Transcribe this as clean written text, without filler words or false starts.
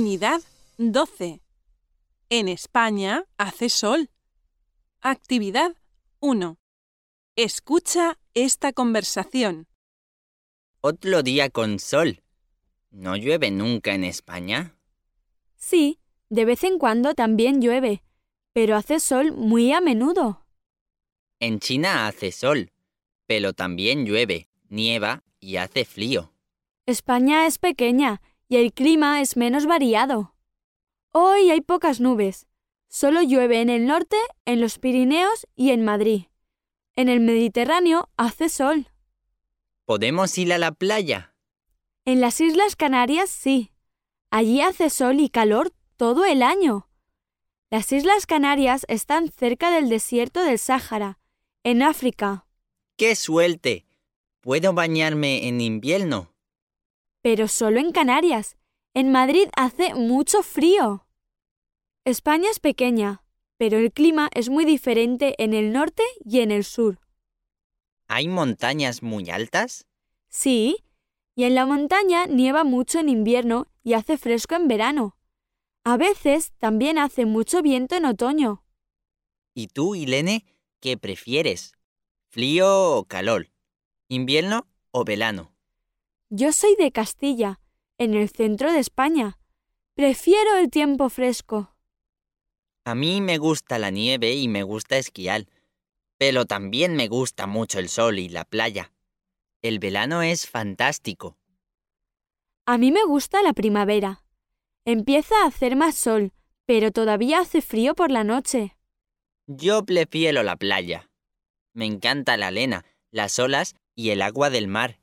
Unidad 12. En España hace sol. Actividad 1. Escucha esta conversación. Otro día con sol. ¿No llueve nunca en España? Sí, de vez en cuando también llueve, pero hace sol muy a menudo. En China hace sol, pero también llueve, nieva y hace frío. España es pequeña y el clima es menos variado. Hoy hay pocas nubes. Solo llueve en el norte, en los Pirineos y en Madrid. En el Mediterráneo hace sol. ¿Podemos ir a la playa? En las Islas Canarias sí. Allí hace sol y calor todo el año. Las Islas Canarias están cerca del desierto del Sáhara, en África. ¡Qué suerte! ¿Puedo bañarme en invierno? Pero solo en Canarias. En Madrid hace mucho frío. España es pequeña, pero el clima es muy diferente en el norte y en el sur. ¿Hay montañas muy altas? Sí, y en la montaña nieva mucho en invierno y hace fresco en verano. A veces también hace mucho viento en otoño. ¿Y tú, Irene, qué prefieres? ¿Frío o calor? ¿Invierno o verano? Yo soy de Castilla, en el centro de España. Prefiero el tiempo fresco. A mí me gusta la nieve y me gusta esquiar, pero también me gusta mucho el sol y la playa. El verano es fantástico. A mí me gusta la primavera. Empieza a hacer más sol, pero todavía hace frío por la noche. Yo prefiero la playa. Me encanta la arena, las olas y el agua del mar.